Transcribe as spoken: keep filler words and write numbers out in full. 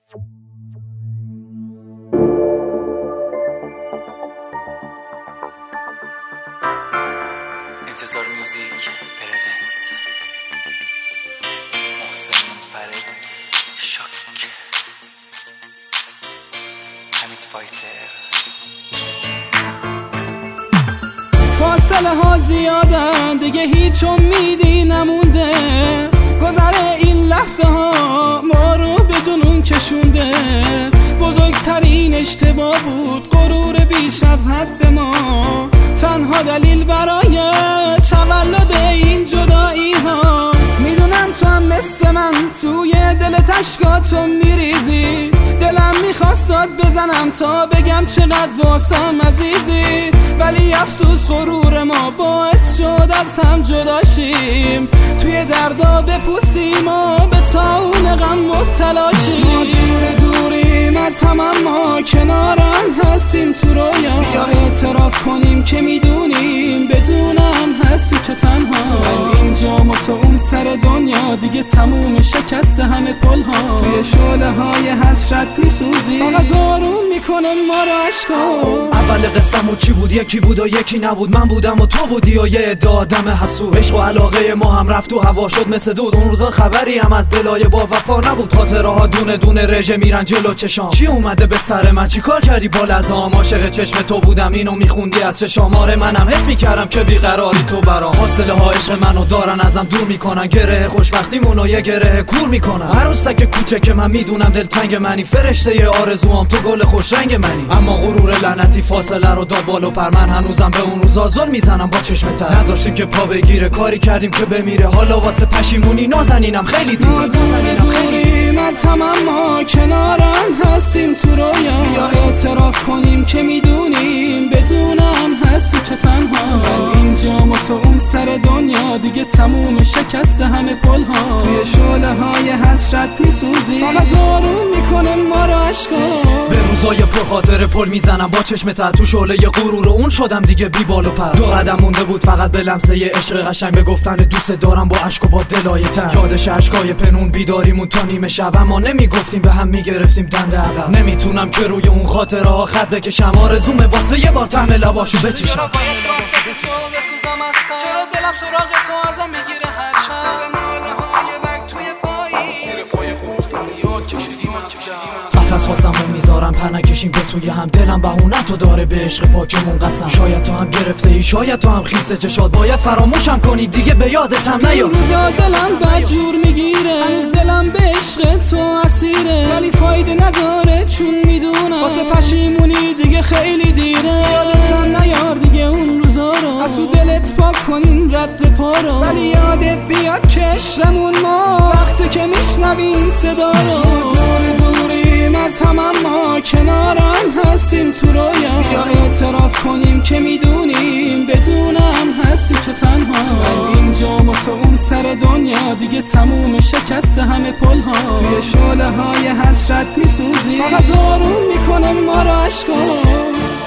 انتظار موزیک پرزنس محسن منفرد شاک حمید فایتر. فاصله ها زیادن دیگه هیچ امیدی نمونده، گذره این لحظه ها ما رو به جنون کشونده. بزرگترین اشتباه بود غرور بیش از حد ما، تنها دلیل برای تولد این جدایی ها. میدونم تو هم مثل من توی دل اشکاتو میریزی، دلم میخواست داد بزنم تا بگم چقدر واسم عزیزی، ولی افسوس غرور ما باعث شد از هم جدا شیم، توی دردا بپوسیم و به طاعون غم مبتلا شیم. ما دور دوریم از هم اما کنارم هستیم تو رویا، بیا اعتراف کنیم که میدونیم بدونم هستی تو تنها. اینجا ما تو اون سر دنیا دیگه تموم شکست همه پل ها، توی شعله های حسرت میسوزی فقط آروم میکنه ما رو عشقا. اول قصه‌مون چی بود؟ یکی بود و یکی نبود، من بودم و تو بودی و یه عده آدم حسود. عشق و علاقه ما هم رفت و هوا شد مثل دود، اون روزا خبری هم از دلای با وفا نبود، خاطره ها دونه دونه رژه میرن جلو چشام. چی اومده به سر من؟ چی کار کردی با لحظه‌ام؟ عاشق چشم تو بودم اینو میخوندی از چشام، آره منم حس میکردم که بیقراری تو برام. فاصله ها عشق منو دارن ازم دور میکنن، گره خوشبختیمونو یه گره کور میکنن. عروسک کوچه که من میدونم دلتنگ منی، فرشته آرزوام تو گل خوش رنگ منی، اما غرور لعنتی فاصله رو داد بالو پر. من هنوزم به اون روزا زل میزنم با چشم تر، نذاشتیم که پا بگیره، کاری کردیم که بمیره، حالا واسه پشیمونی نازنینم خیلی دیر. نازنینم خیلی از هم اما کنارم هستیم تو رویا، یا اعتراف کنیم که میدونیم بدونم هستی تو تنها. اینجا ما تو اون سر دنیا دیگه تموم شکست همه پل ها، توی شعله های حسرت میسوزی فقط آروم میکنه ما رو عشقا. به روزای پر خاطر پل میزنم با چشم تر، تو شعله غرور و اون شدم دیگه بی بال و پر. دو قدم مونده بود فقط به لمسه ی عشق قشنگ، به گفتن دوست دارم با عشق و با دلای تر. یادش عشقای پنون بیداریمون تا نیمه شب، اما نمیگفتیم به هم میگرفتیم دنده عقب. نمیتونم که روی اون خاطره ها خط بکشم، آرزومه واسه یه بار طعم لباشو بچشم. چرا دلم سراغ تو ازم میگیره هر شب، ناله های بگ توی پایی زیر پای قروز فریاد کشیدیم قفص واسمون میذارم پر نکشیم به سوی هم، دلم بهونه تو داره به عشق پاکمون قسم. شاید تو هم گرفته ای، شاید تو هم خیسه چشات، باید فراموشم کنی دیگه به یادتم نیاد. روزا دلم بدجور میگیره، هنوز دلم به عشق تو اسیره، ولی فایده نداره چون میدونم واسه پشیمونی دیگه خیلی دیره. یادتم نیار دیگه اون روزا رو، از تو دلت پاک کنین رد پا رو، ولی یادت بیاد که عشقمون ما وقتی که میشنوی این صدا رو. دور دوریم از هم اما کنارم هستیم تو رویا، یا اعتراف کنیم که میدونیم بدونم هستی تو تنها. اینجا ما تو اون سر دنیا دیگه تموم شکست همه پل ها، توی شعله های حسرت میسوزی فقط آروم میکنه ما رو عشقا.